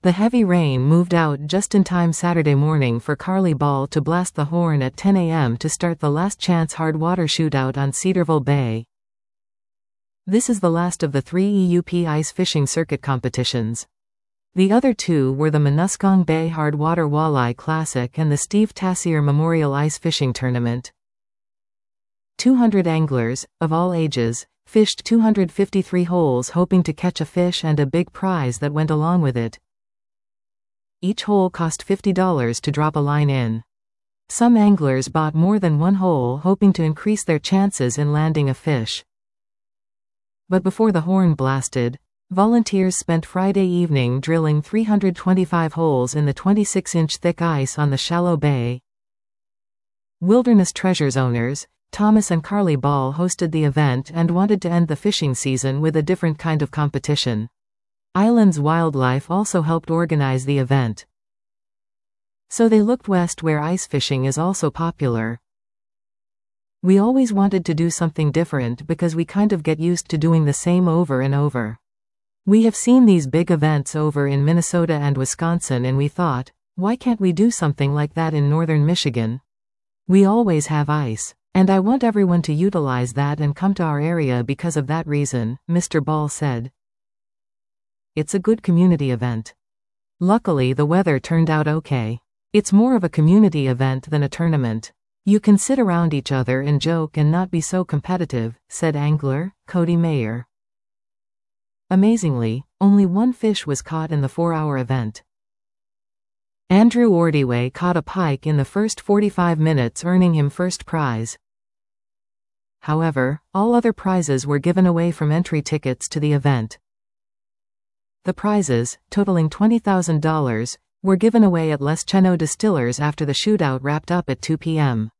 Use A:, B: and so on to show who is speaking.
A: The heavy rain moved out just in time Saturday morning for Carly Ball to blast the horn at 10 a.m. to start the last chance hard water shootout on Cedarville Bay. This is the last of the 3 EUP ice fishing circuit competitions. The other two were the Muskong Bay Hard Water Walleye Classic and the Steve Tassier Memorial Ice Fishing Tournament. 200 anglers, of all ages, fished 253 holes hoping to catch a fish and a big prize that went along with it. Each hole cost $50 to drop a line in. Some anglers bought more than one hole hoping to increase their chances in landing a fish. But before the horn blasted, volunteers spent Friday evening drilling 325 holes in the 26-inch thick ice on the shallow bay. Wilderness Treasures owners, Thomas and Carly Ball, hosted the event and wanted to end the fishing season with a different kind of competition. Islands Wildlife also helped organize the event. So they looked west where ice fishing is also popular. We always wanted to do something different because we kind of get used to doing the same over and over. We have seen these big events over in Minnesota and Wisconsin and we thought, why can't we do something like that in northern Michigan? We always have ice, and I want everyone to utilize that and come to our area because of that reason, Mr. Ball said. It's a good community event. Luckily the weather turned out okay. It's more of a community event than a tournament. You can sit around each other and joke and not be so competitive, said angler Cody Mayer. Amazingly, only one fish was caught in the 4-hour event. Andrew Ordway caught a pike in the first 45 minutes, earning him first prize. However, all other prizes were given away from entry tickets to the event. The prizes, totaling $20,000, were given away at Les Cheno Distillers after the shootout wrapped up at 2 p.m.